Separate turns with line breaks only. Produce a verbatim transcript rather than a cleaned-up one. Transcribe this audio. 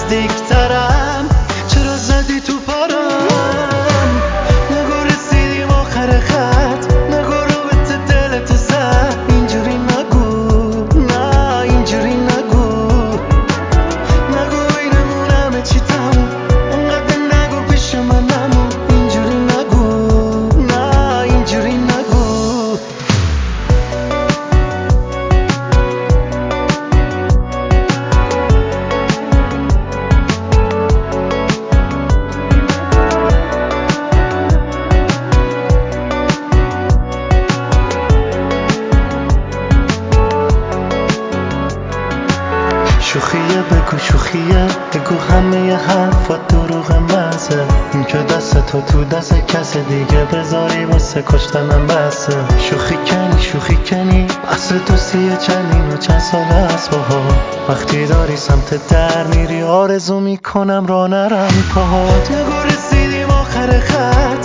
نزدیکترم، چرا زدی تو پارم؟ نگو رسیدیم آخر خط، نگو رو به دلت زد. اینجوری نگو، نه اینجوری نگو، نگو اینمون همه چی تموم، انقدر نگو پیش من نمون. اینجوری نگو، نه اینجوری نگو. شوخیه بگو شوخیه، بگو همه ی حرفات دروغ مزه. این که دست تو تو دست کس دیگه بذاری واسه کشتنم بسه. شوخی کنی شوخی کنی، اصل دوستیه چندین و چند ساله است باها. وقتی داری سمت در میری آرزو میکنم را نرم پاهات. نگو رسیدیم آخر خط،